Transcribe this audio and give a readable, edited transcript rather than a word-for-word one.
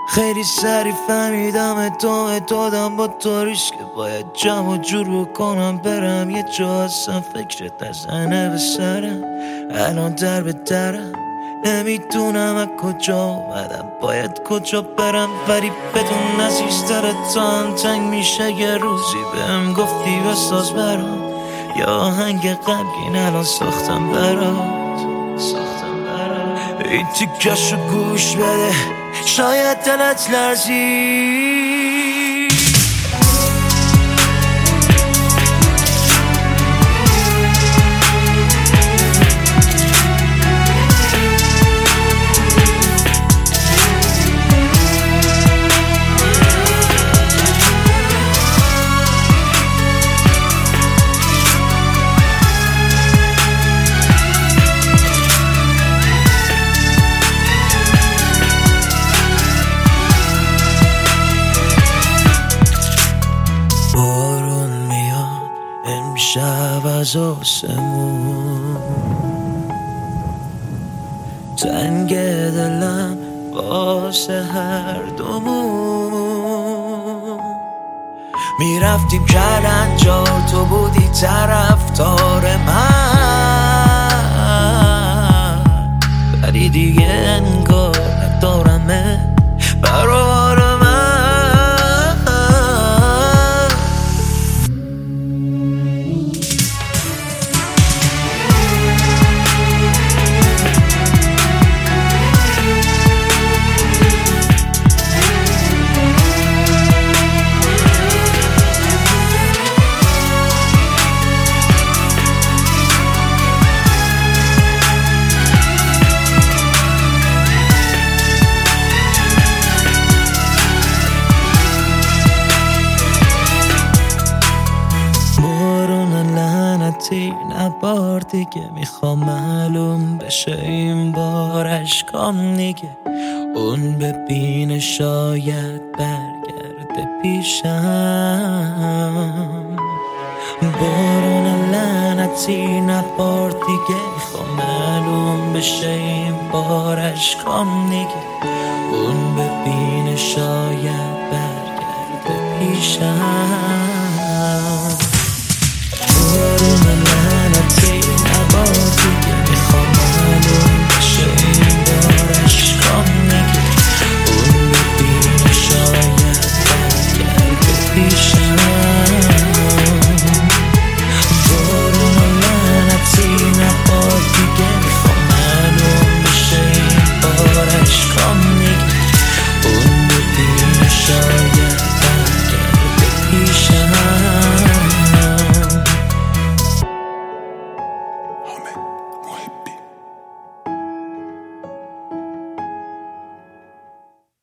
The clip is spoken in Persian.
خیلی سریع فهمیدم ادامه دادم با طوریش که باید جمع جور بکنم برم یه جا. اصلا فکرت نزنه به سرم، الان در به درم، نمیدونم از کجا اومدم باید کجا برم. ولی بدون عزیزترت تا هم تنگ میشه. یه روزی بهم گفتی بساز برام یا آهنگ غمگین الان ساختم برات. این تیکشو گوش بده شاید دلت لرزید. شب از آسمون تنگ دلم واسه هر دومون. میرفتیم کلنجار تو بودی طرفدار من، ولی دیگه انگار ندارمه برای من. نبار دیگه میخوام معلوم بشه این بار اشکام دیگه اون ببینه شاید برگرده پیشم. بارون لعنتی نبار دیگه میخوام معلوم بشه این بار اشکام دیگه اون ببینه شاید برگرده پیشم. بارون لعنتی نبار دیگه میخوام معلوم بشه این بار اشکام دیگه اون ببینه شاید برگرده پیشم. بارون لعنتی نبار دیگه میخوام معلوم بشه این بار اشکام دیگه اون ببینه شاید برگرده پیشم.